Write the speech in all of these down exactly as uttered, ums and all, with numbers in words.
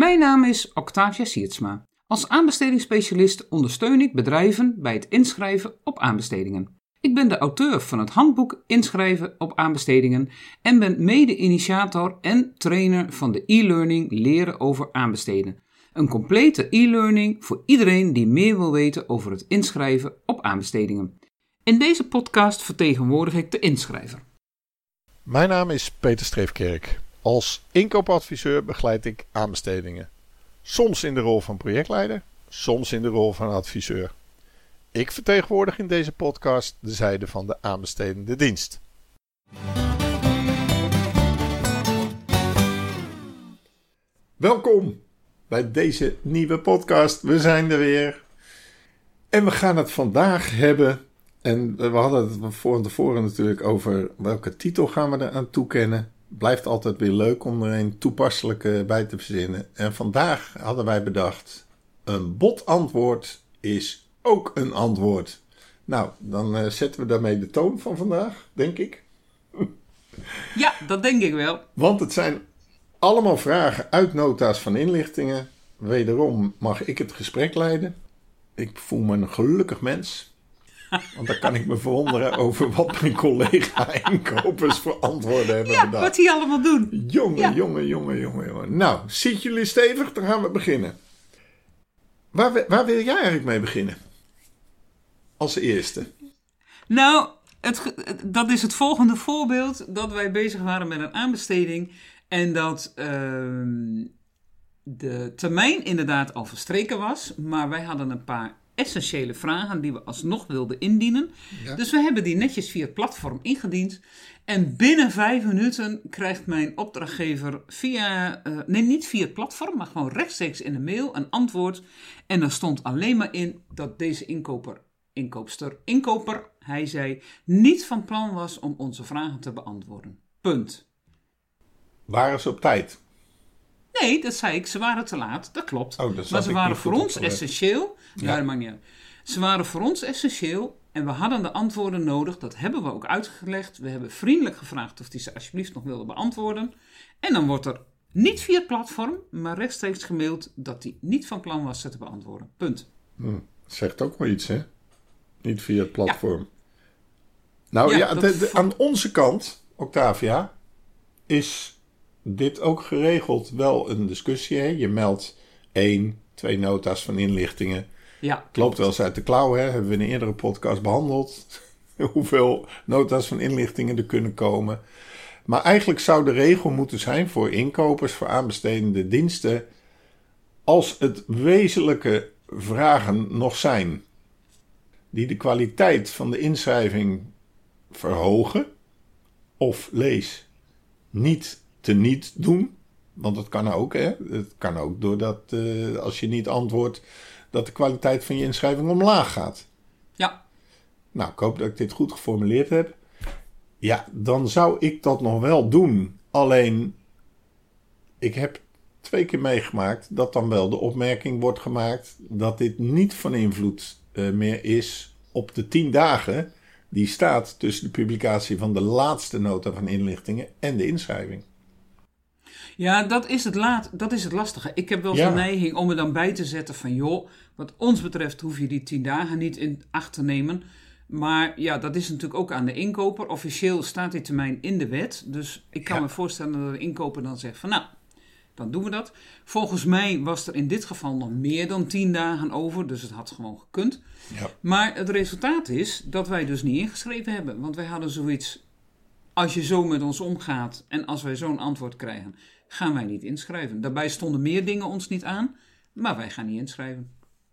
Mijn naam is Octavia Siertsma. Als aanbestedingsspecialist ondersteun ik bedrijven bij het inschrijven op aanbestedingen. Ik ben de auteur van het handboek Inschrijven op aanbestedingen en ben mede-initiator en trainer van de e-learning Leren over aanbesteden. Een complete e-learning voor iedereen die meer wil weten over het inschrijven op aanbestedingen. In deze podcast vertegenwoordig ik de inschrijver. Mijn naam is Peter Streefkerk. Als inkoopadviseur begeleid ik aanbestedingen. Soms in de rol van projectleider, soms in de rol van adviseur. Ik vertegenwoordig in deze podcast de zijde van de aanbestedende dienst. Welkom bij deze nieuwe podcast. We zijn er weer. En we gaan het vandaag hebben. En we hadden het voor tevoren natuurlijk over welke titel gaan we er aan toekennen. Blijft altijd weer leuk om er een toepasselijke bij te verzinnen. En vandaag hadden wij bedacht, een botantwoord is ook een antwoord. Nou, dan uh, zetten we daarmee de toon van vandaag, denk ik. Ja, dat denk ik wel. Want het zijn allemaal vragen uit nota's van inlichtingen. Wederom mag ik het gesprek leiden. Ik voel me een gelukkig mens. Want dan kan ik me verwonderen over wat mijn collega-inkopers voor antwoorden hebben ja, bedacht. Wat die allemaal doen. Jongen, ja. jongen, jongen, jongen, jongen. Nou, zitten jullie stevig? Dan gaan we beginnen. Waar, waar wil jij eigenlijk mee beginnen? Als eerste. Nou, het, dat is het volgende voorbeeld. Dat wij bezig waren met een aanbesteding. En dat uh, de termijn inderdaad al verstreken was. Maar wij hadden een paar essentiële vragen die we alsnog wilden indienen. Ja. Dus we hebben die netjes via het platform ingediend. En binnen vijf minuten krijgt mijn opdrachtgever via, uh, nee niet via het platform, maar gewoon rechtstreeks in de mail een antwoord. En daar stond alleen maar in dat deze inkoper, inkoopster, inkoper, hij zei, niet van plan was om onze vragen te beantwoorden. Punt. Waren ze op tijd? Nee, dat zei ik. Ze waren te laat. Dat klopt. Oh, dat maar ze waren voor ons opgelet. essentieel. Ja, Ja. dat maakt niet uit. Ze waren voor ons essentieel en we hadden de antwoorden nodig. Dat hebben we ook uitgelegd. We hebben vriendelijk gevraagd of die ze alsjeblieft nog wilden beantwoorden. En dan wordt er niet via het platform, maar rechtstreeks gemaild dat hij niet van plan was ze te beantwoorden. Punt. Hm, zegt ook wel iets, hè? Niet via het platform. Ja. Nou ja, ja, dat de, de, aan onze kant, Octavia, is dit ook geregeld wel een discussie. Hè? Je meldt één, twee nota's van inlichtingen. Ja, het loopt wel eens uit de klauwen, hè? Hebben we in een eerdere podcast behandeld. Hoeveel nota's van inlichtingen er kunnen komen. Maar eigenlijk zou de regel moeten zijn voor inkopers, voor aanbestedende diensten, als het wezenlijke vragen nog zijn die de kwaliteit van de inschrijving verhogen, of lees niet teniet doen, want dat kan ook, hè. Het kan ook doordat uh, als je niet antwoordt, dat de kwaliteit van je inschrijving omlaag gaat. Ja. Nou, ik hoop dat ik dit goed geformuleerd heb. Ja, dan zou ik dat nog wel doen. Alleen, ik heb twee keer meegemaakt dat dan wel de opmerking wordt gemaakt dat dit niet van invloed uh, meer is op de tien dagen die staat tussen de publicatie van de laatste nota van inlichtingen en de inschrijving. Ja, dat is het, laat, dat is het lastige. Ik heb wel eens Ja. de neiging om er dan bij te zetten van, joh, wat ons betreft hoef je die tien dagen niet in acht te nemen. Maar ja, dat is natuurlijk ook aan de inkoper. Officieel staat die termijn in de wet. Dus ik kan Ja. me voorstellen dat de inkoper dan zegt van, nou, dan doen we dat. Volgens mij was er in dit geval nog meer dan tien dagen over. Dus het had gewoon gekund. Ja. Maar het resultaat is dat wij dus niet ingeschreven hebben. Want wij hadden zoiets, als je zo met ons omgaat en als wij zo'n antwoord krijgen, gaan wij niet inschrijven. Daarbij stonden meer dingen ons niet aan, maar wij gaan niet inschrijven.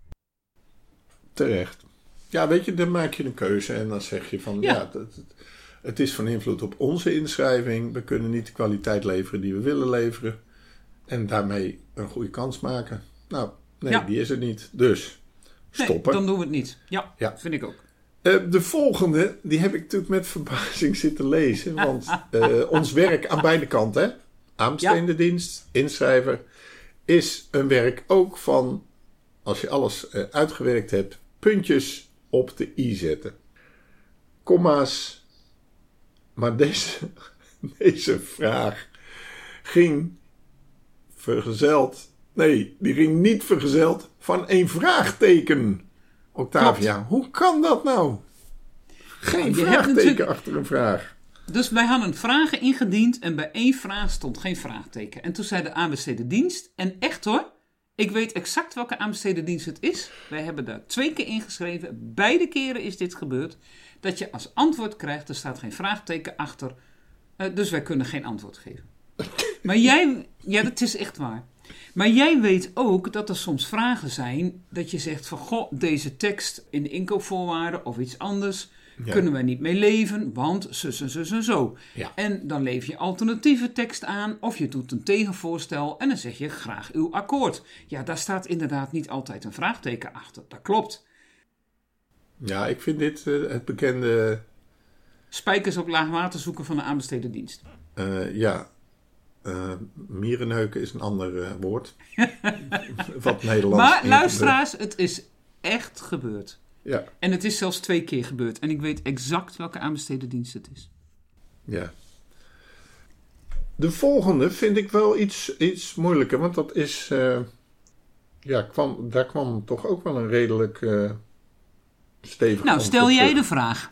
Terecht. Ja, weet je, dan maak je een keuze en dan zeg je van, ja, Ja. het, het, het is van invloed op onze inschrijving. We kunnen niet de kwaliteit leveren die we willen leveren. En daarmee een goede kans maken. Nou, nee, Ja. die is er niet. Dus, stoppen. Nee, dan doen we het niet. Ja, Ja. vind ik ook. Uh, de volgende, die heb ik natuurlijk met verbazing zitten lezen. Want uh, ons werk aan beide kanten, hè? Aanbestedende dienst, inschrijver, is een werk ook van, als je alles uh, uitgewerkt hebt, puntjes op de i zetten. Komma's. Maar deze, deze vraag ging vergezeld Nee, die ging niet vergezeld van een vraagteken. Octavia, Klopt. Hoe kan dat nou? Geen Je vraagteken natuurlijk... achter een vraag. Dus wij hadden vragen ingediend en bij één vraag stond geen vraagteken. En toen zei de aanbesteden dienst, en echt hoor, ik weet exact welke aanbesteden dienst het is. Wij hebben daar twee keer ingeschreven, beide keren is dit gebeurd, dat je als antwoord krijgt, er staat geen vraagteken achter, uh, dus wij kunnen geen antwoord geven. Maar jij, ja dat is echt waar. Maar jij weet ook dat er soms vragen zijn dat je zegt van, goh, deze tekst in de inkoopvoorwaarden of iets anders, ja. kunnen wij niet mee leven, want zo, zo, zo, zo, zo. Ja. En dan lever je alternatieve tekst aan of je doet een tegenvoorstel en dan zeg je graag uw akkoord. Ja, daar staat inderdaad niet altijd een vraagteken achter, dat klopt. Ja, ik vind dit uh, het bekende... Spijkers op laag water zoeken van de aanbesteden dienst. Uh, ja. Uh, mierenneuken is een ander uh, woord. Wat Nederlands. Maar luisteraars, het is echt gebeurd. Ja. En het is zelfs twee keer gebeurd. En ik weet exact welke aanbesteden dienst het is. Ja. De volgende vind ik wel iets, iets moeilijker. Want dat is... Uh, ja, kwam, daar kwam toch ook wel een redelijk uh, stevig... Nou, stel jij de vraag.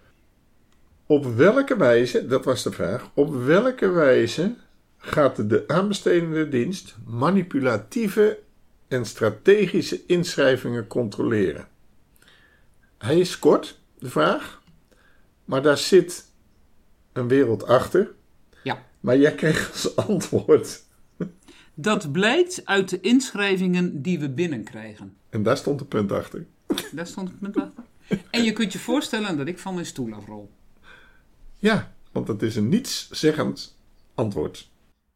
Op welke wijze, dat was de vraag, op welke wijze gaat de aanbestedende dienst manipulatieve en strategische inschrijvingen controleren? Hij is kort, de vraag, maar daar zit een wereld achter. Ja. Maar jij kreeg als antwoord. Dat blijkt uit de inschrijvingen die we binnenkrijgen. En daar stond een punt achter. Daar stond een punt achter. En je kunt je voorstellen dat ik van mijn stoel afrol. Ja, want het is een nietszeggend antwoord.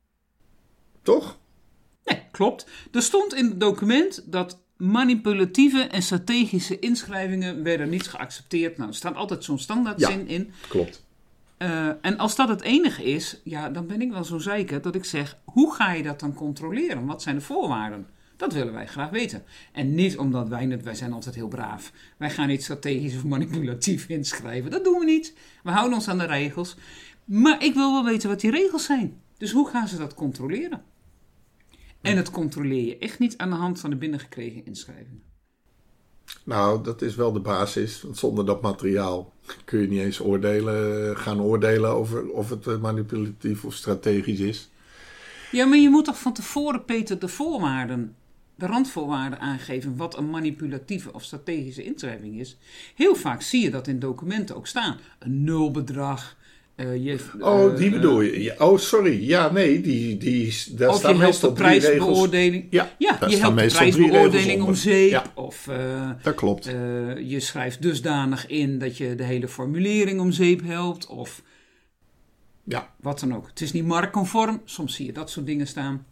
Toch? Nee, klopt. Er stond in het document dat manipulatieve en strategische inschrijvingen werden niet geaccepteerd. Nou, er staat altijd zo'n standaardzin ja, in. Klopt. Uh, en als dat het enige is, ja, dan ben ik wel zo zeiker dat ik zeg, hoe ga je dat dan controleren? Wat zijn de voorwaarden? Dat willen wij graag weten. En niet omdat wij het, wij zijn altijd heel braaf. Wij gaan niet strategisch of manipulatief inschrijven. Dat doen we niet. We houden ons aan de regels. Maar ik wil wel weten wat die regels zijn. Dus hoe gaan ze dat controleren? En het controleer je echt niet aan de hand van de binnengekregen inschrijvingen. Nou, dat is wel de basis. Want zonder dat materiaal kun je niet eens oordelen, gaan oordelen over of het manipulatief of strategisch is. Ja, maar je moet toch van tevoren, Peter, de voorwaarden, de randvoorwaarden aangeven wat een manipulatieve of strategische inschrijving is. Heel vaak zie je dat in documenten ook staan. Een nulbedrag. Uh, je, uh, oh, die bedoel je. Ja, oh, sorry. Ja, nee, die, die, daar of staan je helpt de prijsbeoordeling. Ja, ja je helpt de prijsbeoordeling om zeep. Ja, of uh, dat klopt. Uh, je schrijft dusdanig in dat je de hele formulering om zeep helpt. Of ja. Wat dan ook. Het is niet marktconform. Soms zie je dat soort dingen staan.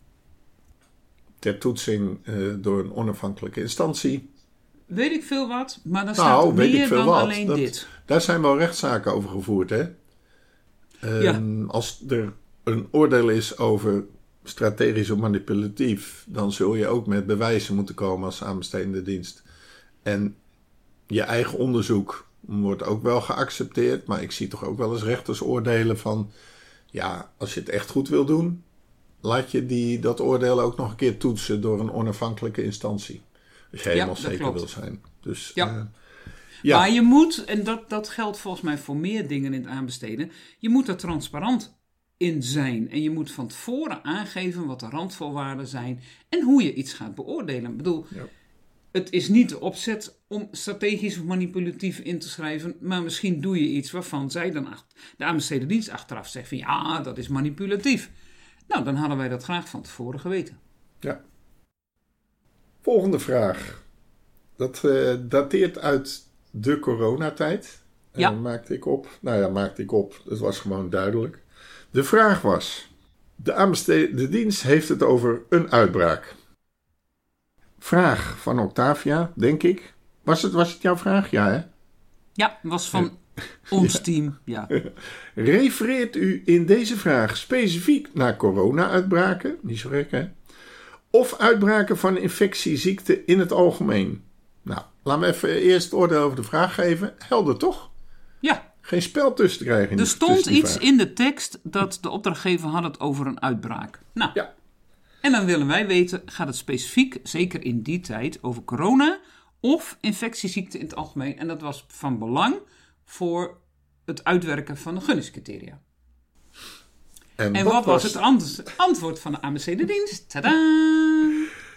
Ter toetsing uh, door een onafhankelijke instantie. Weet ik veel wat, maar dan nou, staat er meer dan wat. alleen dat, dit. Daar zijn wel rechtszaken over gevoerd, hè? Um, ja. Als er een oordeel is over strategisch of manipulatief, dan zul je ook met bewijzen moeten komen als aanbestedende dienst. En je eigen onderzoek wordt ook wel geaccepteerd, maar ik zie toch ook wel eens rechters oordelen van, ja, als je het echt goed wil doen, laat je die, dat oordeel ook nog een keer toetsen door een onafhankelijke instantie. Als je helemaal ja, zeker klopt. wil zijn. Dus, ja. Uh, ja. Maar je moet, en dat, dat geldt volgens mij voor meer dingen in het aanbesteden, je moet er transparant in zijn. En je moet van tevoren aangeven wat de randvoorwaarden zijn en hoe je iets gaat beoordelen. Ik bedoel, ja. Het is niet de opzet om strategisch of manipulatief in te schrijven, maar misschien doe je iets waarvan zij dan de aanbestedende dienst achteraf zegt van ja, dat is manipulatief. Nou, dan hadden wij dat graag van tevoren geweten. Ja. Volgende vraag. Dat uh, dateert uit de coronatijd. Ja. Uh, maakte ik op. Nou ja, maakte ik op. Dat was gewoon duidelijk. De vraag was, de aanbestedende dienst heeft het over een uitbraak. Vraag van Octavia, denk ik. Was het, was het jouw vraag? Ja, hè? Ja, was van ja. ons ja. team. Ja. Refereert u in deze vraag specifiek naar corona-uitbraken? Niet zo gek, hè? Of uitbraken van infectieziekten in het algemeen? Nou, laat me even eerst het oordeel over de vraag geven. Helder, toch? Ja. Geen spel tussen te krijgen. Er stond iets vraag. in de tekst dat de opdrachtgever had het over een uitbraak. Nou. Ja. En dan willen wij weten, gaat het specifiek, zeker in die tijd, over corona of infectieziekten in het algemeen? En dat was van belang voor het uitwerken van de gunningscriteria. En, en wat, wat was het ant- antwoord van de A B C de dienst? Tadaa!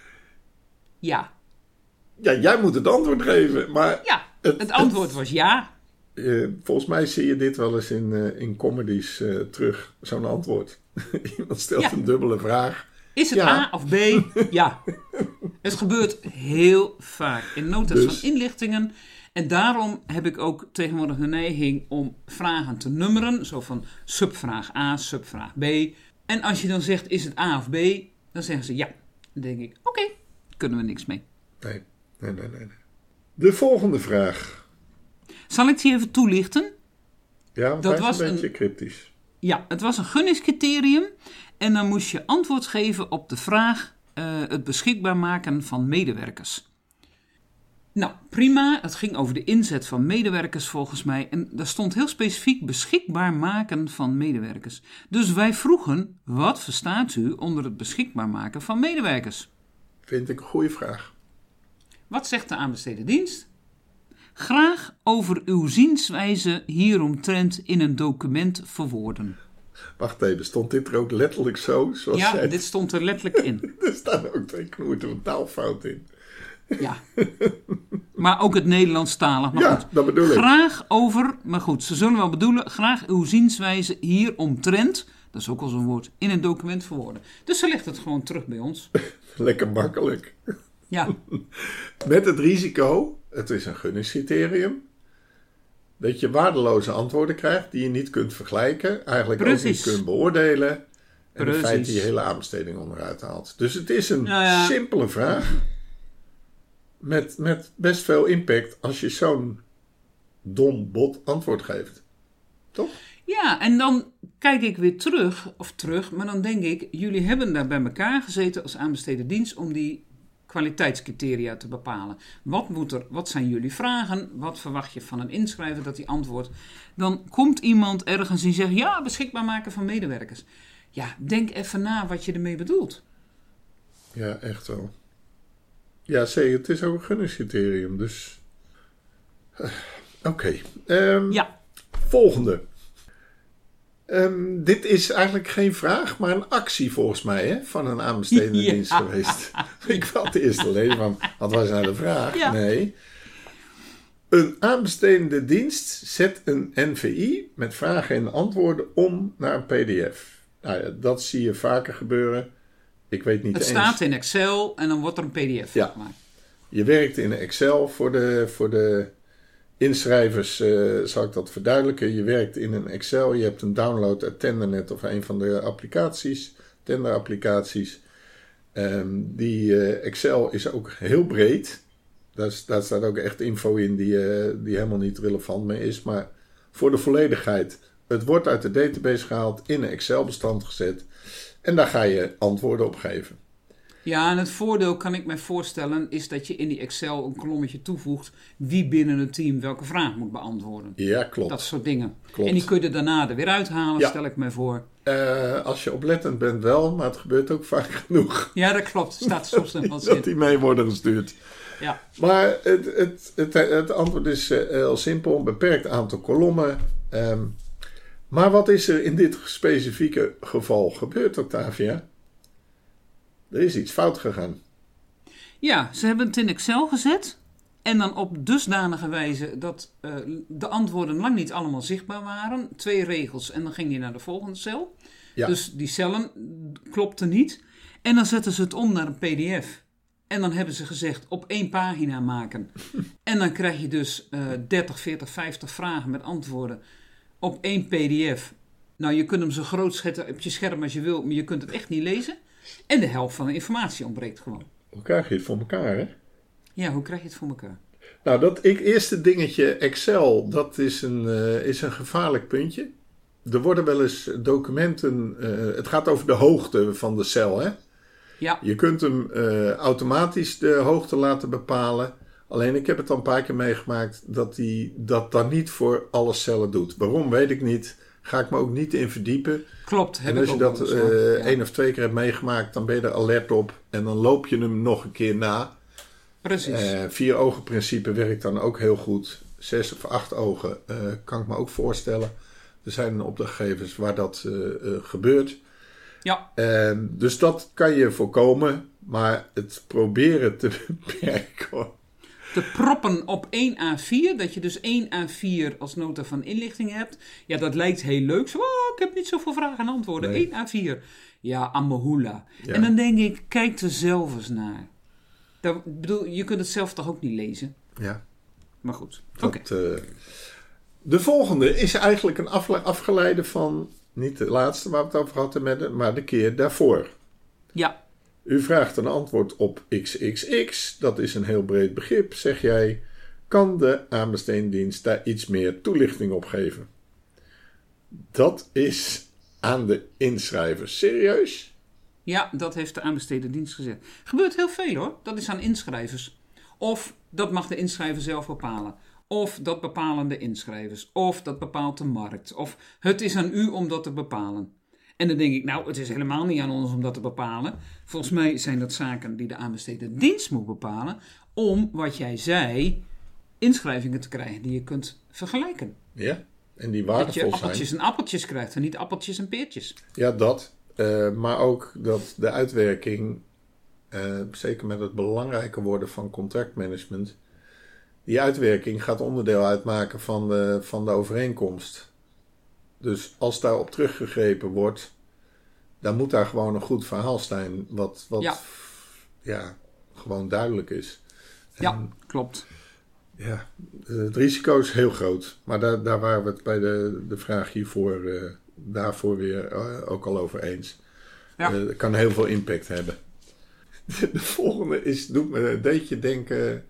Ja. Ja, jij moet het antwoord geven. Maar ja, het, het antwoord het, was ja. Uh, volgens mij zie je dit wel eens in, uh, in comedies uh, terug, zo'n antwoord. Iemand stelt ja. een dubbele vraag. Is het ja. A of B? Ja. Het gebeurt heel vaak in notas dus. van inlichtingen. En daarom heb ik ook tegenwoordig de neiging om vragen te nummeren. Zo van subvraag A, subvraag B. En als je dan zegt, is het A of B? Dan zeggen ze ja. Dan denk ik, oké, okay, kunnen we niks mee. Nee, nee, nee, nee. De volgende vraag. Zal ik die even toelichten? Ja, dat was een beetje een, cryptisch. Ja, het was een gunningscriterium. En dan moest je antwoord geven op de vraag uh, het beschikbaar maken van medewerkers. Nou, prima. Het ging over de inzet van medewerkers volgens mij. En daar stond heel specifiek beschikbaar maken van medewerkers. Dus wij vroegen, wat verstaat u onder het beschikbaar maken van medewerkers? Vind ik een goede vraag. Wat zegt de aanbesteden dienst? Graag over uw zienswijze hieromtrent in een document verwoorden. Wacht even, stond dit er ook letterlijk zo? Zoals ja, zij... dit stond er letterlijk in. Er staan ook twee knoerten van taalfout in. Ja, maar ook het Nederlandstalig. Maar ja, goed, dat bedoel ik. Graag over, maar goed, ze zullen wel bedoelen, graag uw zienswijze hieromtrent, dat is ook al zo'n woord, in een document verwoorden. Dus ze legt het gewoon terug bij ons. Lekker makkelijk. Ja. Met het risico, het is een gunningscriterium, dat je waardeloze antwoorden krijgt die je niet kunt vergelijken, eigenlijk Precies. ook niet kunt beoordelen en Precies. in feite je hele aanbesteding onderuit haalt. Dus het is een nou ja. simpele vraag met, met best veel impact als je zo'n dom bot antwoord geeft. Toch? Ja, en dan kijk ik weer terug, of terug, maar dan denk ik, jullie hebben daar bij elkaar gezeten als aanbesteden dienst om die kwaliteitscriteria te bepalen. Wat moet er, wat zijn jullie vragen? Wat verwacht je van een inschrijver dat hij antwoordt? Dan komt iemand ergens die zegt, ja, beschikbaar maken van medewerkers. Ja, denk even na wat je ermee bedoelt. Ja, echt wel. Ja, zeker. Het is ook een gunningscriterium, dus... Uh, Oké. Okay. Um, ja. Volgende. Um, dit is eigenlijk geen vraag, maar een actie volgens mij, hè, van een aanbestedende ja. dienst geweest. Ik had de eerste lezen van, wat was nou de vraag? Ja. Nee. Een aanbestedende dienst zet een N V I met vragen en antwoorden om naar een P D F. Nou ja, dat zie je vaker gebeuren. Ik weet niet Het eens. staat in Excel en dan wordt er een P D F ja. gemaakt. Je werkt in Excel voor de... Voor de inschrijvers uh, zal ik dat verduidelijken. Je werkt in een Excel. Je hebt een download uit Tendernet of een van de applicaties. Tender-applicaties. Um, die uh, Excel is ook heel breed. Daar, daar staat ook echt info in die, uh, die helemaal niet relevant meer is. Maar voor de volledigheid. Het wordt uit de database gehaald. In een Excel-bestand gezet. En daar ga je antwoorden op geven. Ja, en het voordeel kan ik mij voorstellen is dat je in die Excel een kolommetje toevoegt wie binnen het team welke vraag moet beantwoorden. Ja, klopt. Dat soort dingen. Klopt. En die kun je er daarna er weer uithalen, ja. stel ik mij voor. Uh, als je oplettend bent wel, maar het gebeurt ook vaak genoeg. Ja, dat klopt. Er staat soms nog wat in. Dat in. die mee worden gestuurd. Ja. Maar het, het, het, het antwoord is uh, heel simpel. Een beperkt aantal kolommen. Um, maar wat is er in dit specifieke geval gebeurd, Octavia? Er is iets fout gegaan. Ja, ze hebben het in Excel gezet. En dan op dusdanige wijze dat uh, de antwoorden lang niet allemaal zichtbaar waren. Twee regels en dan ging die naar de volgende cel. Ja. Dus die cellen klopten niet. En dan zetten ze het om naar een P D F. En dan hebben ze gezegd op één pagina maken. En dan krijg je dus uh, dertig, veertig, vijftig vragen met antwoorden op één P D F. Nou, je kunt hem zo groot zetten op je scherm als je wil, maar je kunt het echt niet lezen. En de helft van de informatie ontbreekt gewoon. Hoe krijg je het voor elkaar, hè? Ja, hoe krijg je het voor elkaar? Nou, dat ik, eerste dingetje Excel, dat is een, uh, is een gevaarlijk puntje. Er worden wel eens documenten... Uh, het gaat over de hoogte van de cel, hè? Ja. Je kunt hem uh, automatisch de hoogte laten bepalen. Alleen ik heb het al een paar keer meegemaakt dat hij dat dan niet voor alle cellen doet. Waarom, weet ik niet. Ga ik me ook niet in verdiepen. Klopt. Heb en als ik je ook dat wel eens, uh, ja. één of twee keer hebt meegemaakt, dan ben je er alert op. En dan loop je hem nog een keer na. Precies. Uh, vier ogen principe werkt dan ook heel goed. Zes of acht ogen uh, kan ik me ook voorstellen. Er zijn opdrachtgevers waar dat uh, uh, gebeurt. Ja. Uh, dus dat kan je voorkomen. Maar het proberen te beperken. Te proppen op één A vier, dat je dus één A vier als nota van inlichting hebt. Ja, dat lijkt heel leuk. Zo, oh, ik heb niet zoveel vragen en antwoorden. Nee. één A vier. Ja, amahula. Ja. En dan denk ik, kijk er zelf eens naar. Dat, bedoel, je kunt het zelf toch ook niet lezen? Ja. Maar goed. Dat, Okay. uh, de volgende is eigenlijk een afle- afgeleide van, niet de laatste waar we het over hadden, maar de keer daarvoor. Ja. U vraagt een antwoord op X X X. Dat is een heel breed begrip, zeg jij. Kan de aanbestedingsdienst daar iets meer toelichting op geven? Dat is aan de inschrijver. Serieus? Ja, dat heeft de aanbestedende dienst gezegd. Gebeurt heel veel hoor. Dat is aan inschrijvers. Of dat mag de inschrijver zelf bepalen. Of dat bepalen de inschrijvers. Of dat bepaalt de markt. Of het is aan u om dat te bepalen. En dan denk ik, nou, het is helemaal niet aan ons om dat te bepalen. Volgens mij zijn dat zaken die de aanbestedende dienst moet bepalen. Om, wat jij zei, inschrijvingen te krijgen die je kunt vergelijken. Ja, en die Dat waardevol je zijn. appeltjes en appeltjes krijgt en niet appeltjes en peertjes. Ja, dat. Uh, maar ook dat de uitwerking, uh, zeker met het belangrijker worden van contractmanagement, die uitwerking gaat onderdeel uitmaken van de, van de overeenkomst. Dus als daarop teruggegrepen wordt, dan moet daar gewoon een goed verhaal zijn, wat, wat ja. ja, gewoon duidelijk is. En, ja, klopt. Ja, het risico is heel groot. Maar daar, daar waren we het bij de, de vraag hiervoor, uh, daarvoor weer uh, ook al over eens. Ja. Uh, dat kan heel veel impact hebben. De, de volgende is, doet me een beetje denken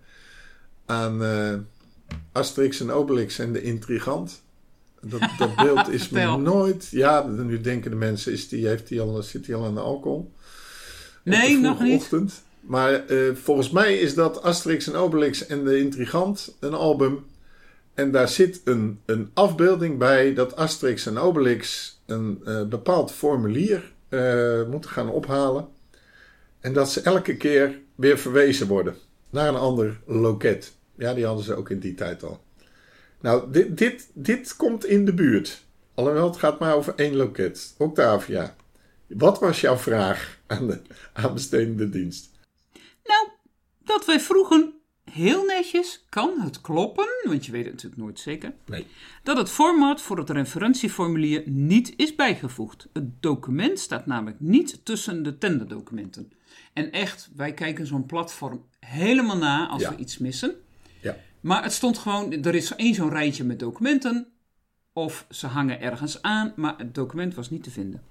aan uh, Asterix en Obelix en de Intrigant. Dat, dat beeld is me nooit... Ja, nu denken de mensen, is die, heeft die al, zit hij al aan de alcohol? Nee, nog niet. Ochtend. Maar uh, volgens mij is dat Asterix en Obelix en de Intrigant een album. En daar zit een, een afbeelding bij dat Asterix en Obelix een uh, bepaald formulier uh, moeten gaan ophalen. En dat ze elke keer weer verwezen worden naar een ander loket. Ja, die hadden ze ook in die tijd al. Nou, dit, dit, dit komt in de buurt. Alhoewel, het gaat maar over één loket. Octavia, wat was jouw vraag aan de aanbestedende dienst? Nou, dat wij vroegen, heel netjes, kan het kloppen, want je weet het natuurlijk nooit zeker, nee. dat het format voor het referentieformulier niet is bijgevoegd. Het document staat namelijk niet tussen de tenderdocumenten. En echt, wij kijken zo'n platform helemaal na als ja. we iets missen. Ja. Maar het stond gewoon, er is één zo'n rijtje met documenten, of ze hangen ergens aan, maar het document was niet te vinden.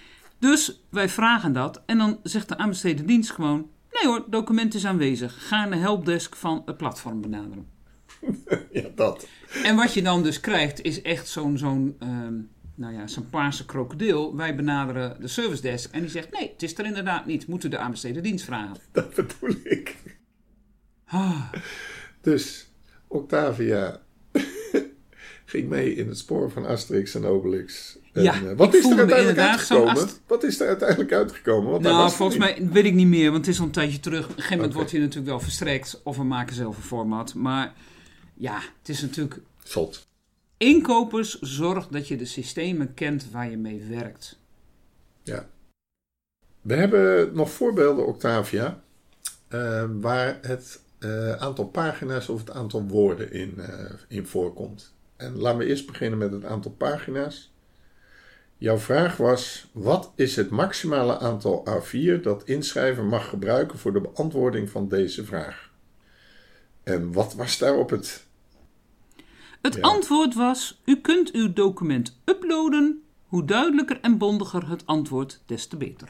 Dus wij vragen dat en dan zegt de aanbestedende dienst gewoon, nee hoor, document is aanwezig. Ga naar de helpdesk van het platform benaderen. Ja, dat. En wat je dan dus krijgt is echt zo'n, zo'n, um, nou ja, zo'n paarse krokodil. Wij benaderen de service desk en die zegt, nee, het is er inderdaad niet. Moet u de aanbestedende dienst vragen. Dat bedoel ik. Ah. Dus Octavia ging mee in het spoor van Asterix en Obelix. En, ja, uh, wat is er uiteindelijk uitgekomen? Ast... Wat is er uiteindelijk uitgekomen? Want nou, volgens niet. mij weet ik niet meer, want het is al een tijdje terug. Op een gegeven moment okay. wordt hij natuurlijk wel verstrekt. Of we maken zelf een format. Maar ja, het is natuurlijk... Zot. Inkopers, zorg dat je de systemen kent waar je mee werkt. Ja. We hebben nog voorbeelden, Octavia, uh, waar het uh, aantal pagina's of het aantal woorden in, uh, in voorkomt. En laten we eerst beginnen met het aantal pagina's. Jouw vraag was, wat is het maximale aantal A vier dat inschrijver mag gebruiken voor de beantwoording van deze vraag? En wat was daarop het? Het ja. antwoord was, u kunt uw document uploaden. Hoe duidelijker en bondiger het antwoord, des te beter.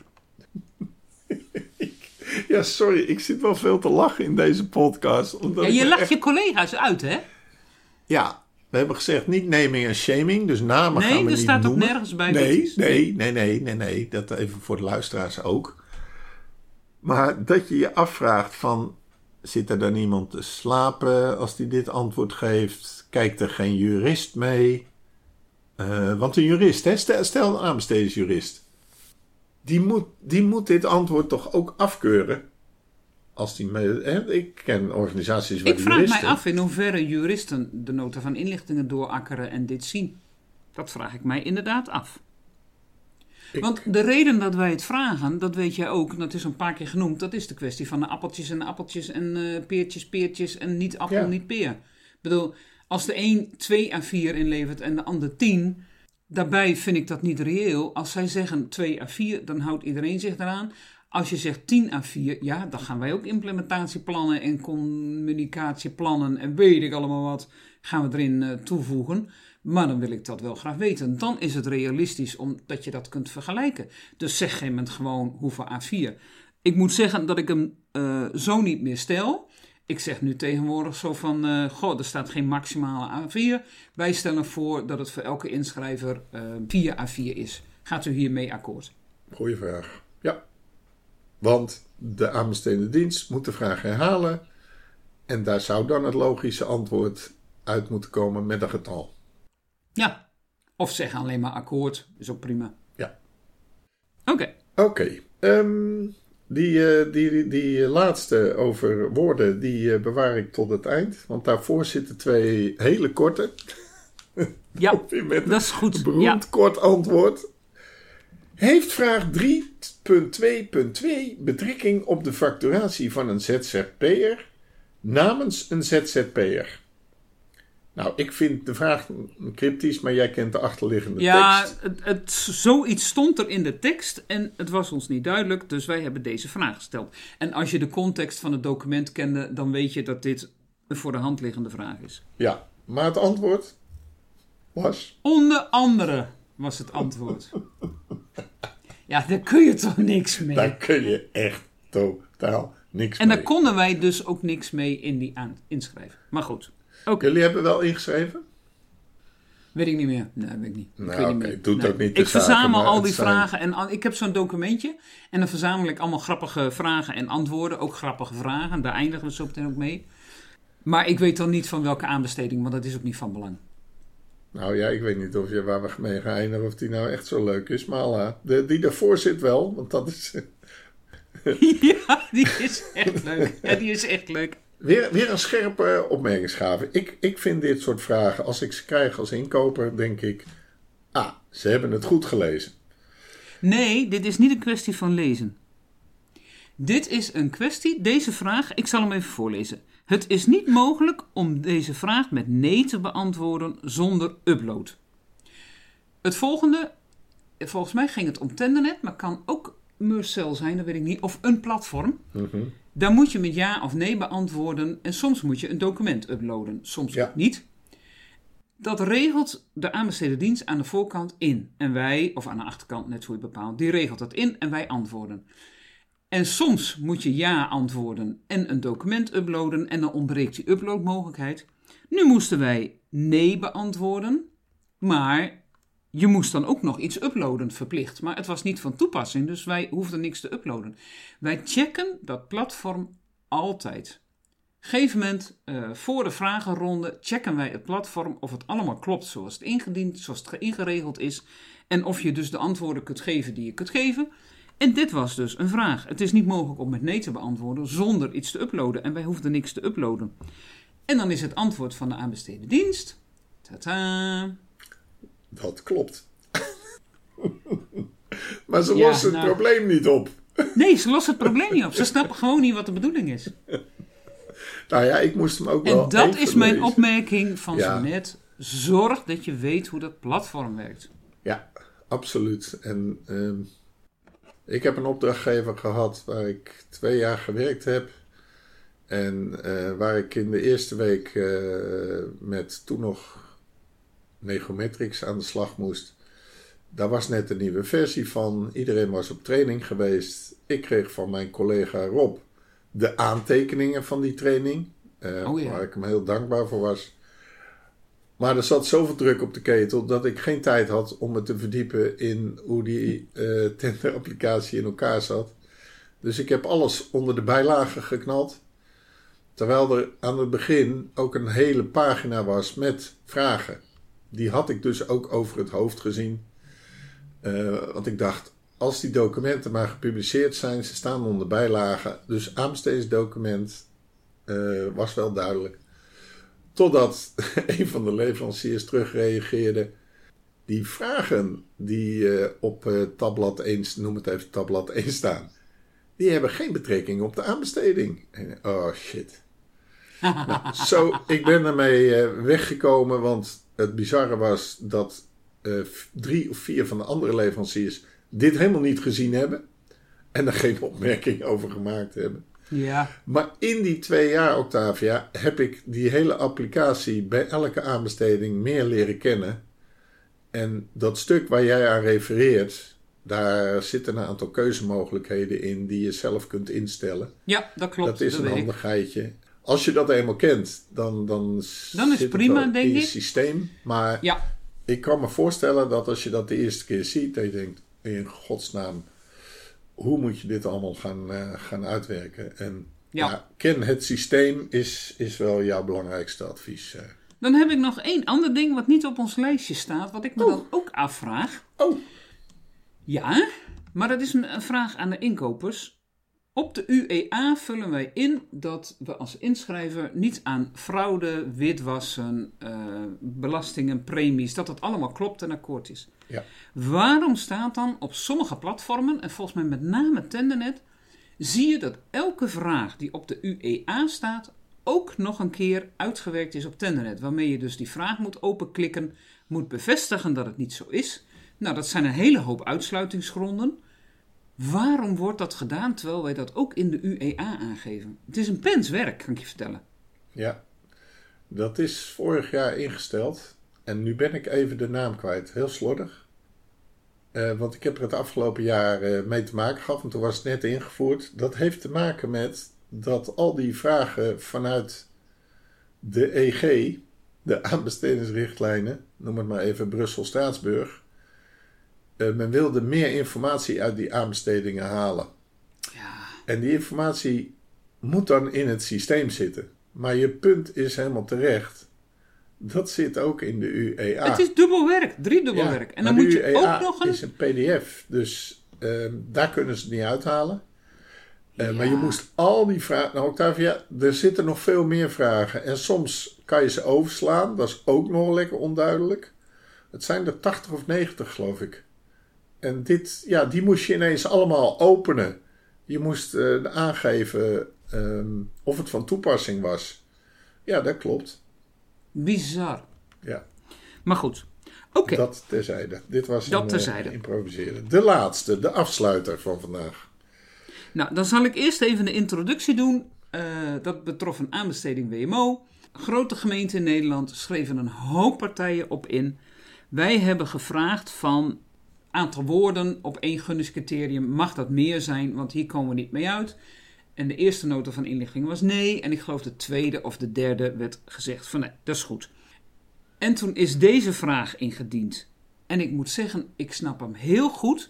Ja, sorry, ik zit wel veel te lachen in deze podcast. Omdat ja, je lacht echt... je collega's uit, hè? Ja. We hebben gezegd niet naming en shaming, dus namen nee, gaan we niet noemen. Nee, er staat ook nergens bij. Nee, nee, nee, nee, nee, nee. Dat even voor de luisteraars ook. Maar dat je je afvraagt van, zit er dan iemand te slapen als die dit antwoord geeft? Kijkt er geen jurist mee? Uh, want een jurist, hè, stel, stel een aanbestedingsjurist. Die moet, die moet dit antwoord toch ook afkeuren? Als die mee, hè, ik ken organisaties waar ik vraag juristen... mij af in hoeverre juristen de nota van inlichtingen doorakkeren en dit zien. Dat vraag ik mij inderdaad af. Ik... Want de reden dat wij het vragen, dat weet jij ook, dat is een paar keer genoemd, dat is de kwestie van de appeltjes en appeltjes en uh, peertjes, peertjes en niet appel, ja. niet peer. Ik bedoel, als de een twee à vier inlevert en de ander tien, daarbij vind ik dat niet reëel. Als zij zeggen twee à vier, dan houdt iedereen zich eraan. Als je zegt tien à vier, ja, dan gaan wij ook implementatieplannen en communicatieplannen en weet ik allemaal wat, gaan we erin uh, toevoegen. Maar dan wil ik dat wel graag weten. Dan is het realistisch omdat je dat kunt vergelijken. Dus zeg geen moment gewoon hoeveel A vier. Ik moet zeggen dat ik hem uh, zo niet meer stel. Ik zeg nu tegenwoordig zo van, uh, goh, er staat geen maximale A vier. Wij stellen voor dat het voor elke inschrijver uh, vier à vier is. Gaat u hiermee akkoord? Goeie vraag. Ja. Want de aanbestedende dienst moet de vraag herhalen. En daar zou dan het logische antwoord uit moeten komen met een getal. Ja. Of zeg alleen maar akkoord. Is ook prima. Ja. Oké. Okay. Oké. Okay. Um, die, uh, die, die, die laatste over woorden, die uh, bewaar ik tot het eind. Want daarvoor zitten twee hele korte. Ja, dat is goed. Beroemd ja. Kort antwoord. Heeft vraag drie punt twee punt twee betrekking op de facturatie van een Z Z P'er namens een Z Z P'er? Nou, ik vind de vraag cryptisch, maar jij kent de achterliggende ja, tekst. Ja, het, het, zoiets stond er in de tekst en het was ons niet duidelijk, dus wij hebben deze vraag gesteld. En als je de context van het document kende, dan weet je dat dit een voor de hand liggende vraag is. Ja, maar het antwoord was? Onder andere was het antwoord. Ja, daar kun je toch niks mee? Daar kun je echt totaal niks en mee. En daar konden wij dus ook niks mee in die aan- inschrijven. Maar goed. Okay. Jullie hebben wel ingeschreven? Weet ik niet meer. Nee, weet ik niet. Nou, ik weet oké, niet meer. doet nee. ook niet de Ik verzamel zaken, al die zijn... vragen en ik heb zo'n documentje en dan verzamel ik allemaal grappige vragen en antwoorden. Ook grappige vragen, daar eindigen we zo meteen ook mee. Maar ik weet dan niet van welke aanbesteding, want dat is ook niet van belang. Nou ja, ik weet niet of je waar we mee gaan eindigen, of die nou echt zo leuk is. Maar Allah, de, die daarvoor zit wel, want dat is... Ja, die is echt leuk. Ja, die is echt leuk. Weer, weer een scherpe opmerkingsgave. Ik, ik vind dit soort vragen, als ik ze krijg als inkoper, denk ik... Ah, ze hebben het goed gelezen. Nee, dit is niet een kwestie van lezen. Dit is een kwestie, deze vraag, ik zal hem even voorlezen. Het is niet mogelijk om deze vraag met nee te beantwoorden zonder upload. Het volgende, volgens mij ging het om Tendernet, maar kan ook Mercell zijn, dat weet ik niet, of een platform. Mm-hmm. Daar moet je met ja of nee beantwoorden en soms moet je een document uploaden, soms ja. niet. Dat regelt de aanbesteden dienst aan de voorkant in. En wij, of aan de achterkant, net hoe je het bepaalt, die regelt dat in en wij antwoorden. En soms moet je ja antwoorden en een document uploaden en dan ontbreekt die uploadmogelijkheid. Nu moesten wij nee beantwoorden, maar je moest dan ook nog iets uploaden verplicht. Maar het was niet van toepassing, dus wij hoefden niks te uploaden. Wij checken dat platform altijd. Op een gegeven moment, uh, voor de vragenronde, checken wij het platform of het allemaal klopt zoals het ingediend, zoals het ingeregeld is. En of je dus de antwoorden kunt geven die je kunt geven. En dit was dus een vraag. Het is niet mogelijk om met nee te beantwoorden zonder iets te uploaden. En wij hoefden niks te uploaden. En dan is het antwoord van de aanbesteden dienst. Tada! Dat klopt. Maar ze ja, lossen nou, het probleem niet op. Nee, ze lossen het probleem niet op. Ze snappen gewoon niet wat de bedoeling is. Nou ja, ik moest hem ook wel En dat even is mijn lezen. opmerking van ja. zo net. Zorg dat je weet hoe dat platform werkt. Ja, absoluut. En uh, ik heb een opdrachtgever gehad waar ik twee jaar gewerkt heb. En uh, waar ik in de eerste week uh, met toen nog Negometrix aan de slag moest. Daar was net een nieuwe versie van. Iedereen was op training geweest. Ik kreeg van mijn collega Rob de aantekeningen van die training. Uh, oh ja. Waar ik hem heel dankbaar voor was. Maar er zat zoveel druk op de ketel dat ik geen tijd had om me te verdiepen in hoe die uh, tenderapplicatie in elkaar zat. Dus ik heb alles onder de bijlagen geknald. Terwijl er aan het begin ook een hele pagina was met vragen. die had ik dus ook over het hoofd gezien. Uh, want ik dacht, als die documenten maar gepubliceerd zijn, ze staan onder bijlagen. Dus aanbestedingsdocument uh, was wel duidelijk. Totdat een van de leveranciers terugreageerde. Die vragen die uh, op uh, tabblad één, noem het even tabblad één staan, die hebben geen betrekking op de aanbesteding. En, oh shit. nou, zo, ik ben ermee uh, weggekomen, want het bizarre was dat uh, drie of vier van de andere leveranciers dit helemaal niet gezien hebben. En er geen opmerking over gemaakt hebben. Ja. Maar in die twee jaar, Octavia, heb ik die hele applicatie bij elke aanbesteding meer leren kennen. En dat stuk waar jij aan refereert, daar zitten een aantal keuzemogelijkheden in die je zelf kunt instellen. Ja, dat klopt. Dat is dat een handigheidje. Als je dat eenmaal kent, dan, dan, dan is zit prima, het wel denk in je ik. systeem. Maar ja. ik kan me voorstellen dat als je dat de eerste keer ziet, dat je denkt, in godsnaam, hoe moet je dit allemaal gaan, uh, gaan uitwerken? En ja. Ja, ken het systeem is, is wel jouw belangrijkste advies. Uh. Dan heb ik nog één ander ding wat niet op ons lijstje staat, wat ik me oh. dan ook afvraag. Oh. Ja, maar dat is een vraag aan de inkopers. Op de U E A vullen wij in dat we als inschrijver niet aan fraude, witwassen, uh, belastingen, premies, dat dat allemaal klopt en akkoord is. Ja. Waarom staat dan op sommige platformen, en volgens mij met name Tendernet, zie je dat elke vraag die op de U E A staat ook nog een keer uitgewerkt is op Tendernet. Waarmee je dus die vraag moet openklikken, moet bevestigen dat het niet zo is. Nou, dat zijn een hele hoop uitsluitingsgronden. Waarom wordt dat gedaan terwijl wij dat ook in de U E A aangeven? Het is een penswerk, kan ik je vertellen. Ja, dat is vorig jaar ingesteld. En nu ben ik even de naam kwijt. Heel slordig. Uh, want ik heb er het afgelopen jaar uh, mee te maken gehad. En toen was het net ingevoerd. Dat heeft te maken met dat al die vragen vanuit de E G, de aanbestedingsrichtlijnen, noem het maar even Brussel-Straatsburg, uh, men wilde meer informatie uit die aanbestedingen halen. Ja. En die informatie moet dan in het systeem zitten. Maar je punt is helemaal terecht. Dat zit ook in de U E A. Het is dubbel werk, drie dubbel ja, werk. En dan moet je U E A ook nog een... is een P D F, dus uh, daar kunnen ze het niet uithalen. Uh, ja. Maar je moest al die vragen... Nou Octavia, er zitten nog veel meer vragen. En soms kan je ze overslaan. Dat is ook nog lekker onduidelijk. Het zijn er tachtig of negentig, geloof ik. En dit, ja, die moest je ineens allemaal openen. Je moest uh, aangeven um, of het van toepassing was. Ja, dat klopt. Bizar. Ja. Maar goed. Oké. Okay. Dat terzijde. Dit was dat een terzijde. Uh, improviseren. De laatste, de afsluiter van vandaag. Nou, dan zal ik eerst even de introductie doen. Uh, dat betrof een aanbesteding W M O. Grote gemeenten in Nederland schreven een hoop partijen op in. Wij hebben gevraagd van aantal woorden op één gunningscriterium. Mag dat meer zijn? Want hier komen we niet mee uit. En de eerste nota van inlichting was nee. En ik geloof de tweede of de derde werd gezegd van nee, dat is goed. En toen is deze vraag ingediend. En ik moet zeggen, ik snap hem heel goed.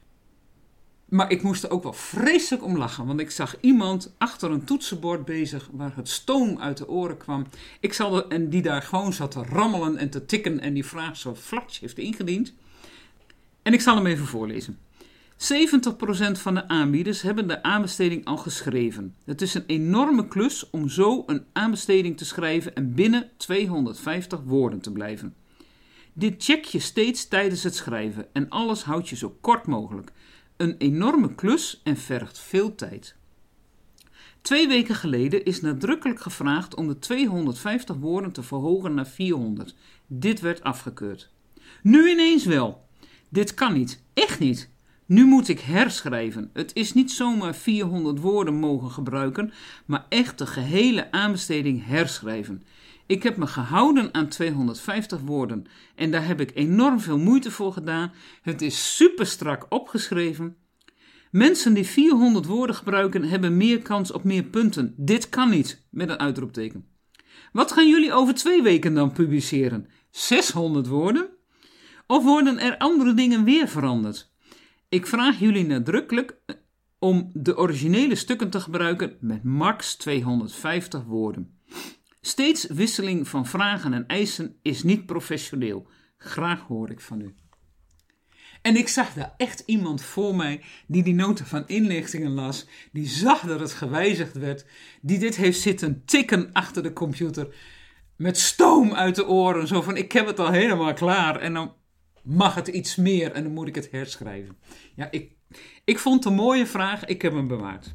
Maar ik moest er ook wel vreselijk om lachen. Want ik zag iemand achter een toetsenbord bezig waar het stoom uit de oren kwam. Ik zal er, en die daar gewoon zat te rammelen en te tikken en die vraag zo flats heeft ingediend. En ik zal hem even voorlezen. zeventig procent van de aanbieders hebben de aanbesteding al geschreven. Het is een enorme klus om zo een aanbesteding te schrijven en binnen tweehonderdvijftig woorden te blijven. Dit check je steeds tijdens het schrijven en alles houd je zo kort mogelijk. Een enorme klus en vergt veel tijd. Twee weken geleden is nadrukkelijk gevraagd om de tweehonderdvijftig woorden te verhogen naar vierhonderd. Dit werd afgekeurd. Nu ineens wel. Dit kan niet. Echt niet. Nu moet ik herschrijven. Het is niet zomaar vierhonderd woorden mogen gebruiken, maar echt de gehele aanbesteding herschrijven. Ik heb me gehouden aan tweehonderdvijftig woorden en daar heb ik enorm veel moeite voor gedaan. Het is super strak opgeschreven. Mensen die vierhonderd woorden gebruiken hebben meer kans op meer punten. Dit kan niet, met een uitroepteken. Wat gaan jullie over twee weken dan publiceren? zeshonderd woorden? Of worden er andere dingen weer veranderd? Ik vraag jullie nadrukkelijk om de originele stukken te gebruiken met max tweehonderdvijftig woorden. Steeds wisseling van vragen en eisen is niet professioneel. Graag hoor ik van u. En ik zag daar echt iemand voor mij die die nota van inlichtingen las. Die zag dat het gewijzigd werd. Die dit heeft zitten tikken achter de computer. Met stoom uit de oren. Zo van, ik heb het al helemaal klaar. En dan mag het iets meer en dan moet ik het herschrijven. Ja, ik, ik vond het een mooie vraag. Ik heb hem bewaard.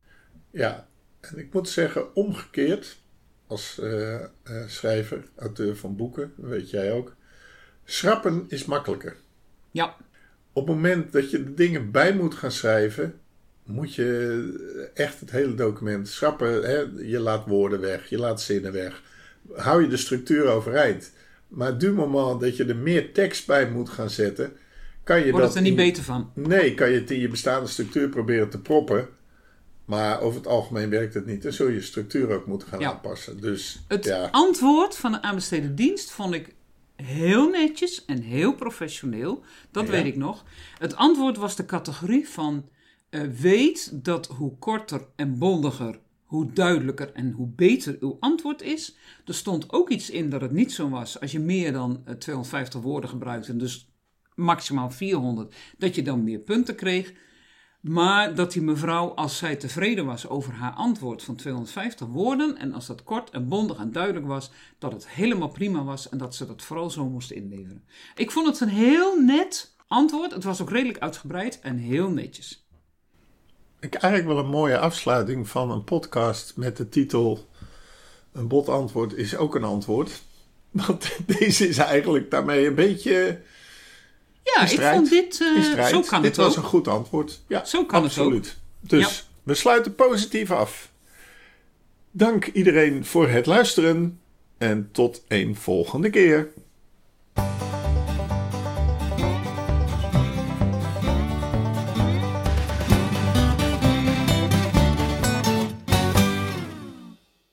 Ja, en ik moet zeggen, omgekeerd. Als uh, uh, schrijver, auteur van boeken, weet jij ook. Schrappen is makkelijker. Ja. Op het moment dat je de dingen bij moet gaan schrijven, moet je echt het hele document schrappen. Hè? Je laat woorden weg, je laat zinnen weg. Hou je de structuur overeind. Maar du moment dat je er meer tekst bij moet gaan zetten, kan je Wordt dat het er niet in, beter van? Nee, kan je het in je bestaande structuur proberen te proppen. Maar over het algemeen werkt het niet. Dan zul je structuur ook moeten gaan ja. aanpassen. Dus, het ja. antwoord van de aanbesteden dienst vond ik heel netjes en heel professioneel. Dat ja. weet ik nog. Het antwoord was de categorie van uh, weet dat hoe korter en bondiger, hoe duidelijker en hoe beter uw antwoord is. Er stond ook iets in dat het niet zo was als je meer dan uh, tweehonderdvijftig woorden gebruikte. Dus maximaal vierhonderd. Dat je dan meer punten kreeg. Maar dat die mevrouw, als zij tevreden was over haar antwoord van tweehonderdvijftig woorden, en als dat kort en bondig en duidelijk was, dat het helemaal prima was en dat ze dat vooral zo moest inleveren. Ik vond het een heel net antwoord. Het was ook redelijk uitgebreid en heel netjes. Ik eigenlijk wel een mooie afsluiting van een podcast met de titel Een bot antwoord is ook een antwoord. Want deze is eigenlijk daarmee een beetje... Ja, ik vond dit... Uh, zo kan dit het was ook. een goed antwoord. Ja, zo kan absoluut. het ook. Dus ja. we sluiten positief af. Dank iedereen voor het luisteren. En tot een volgende keer.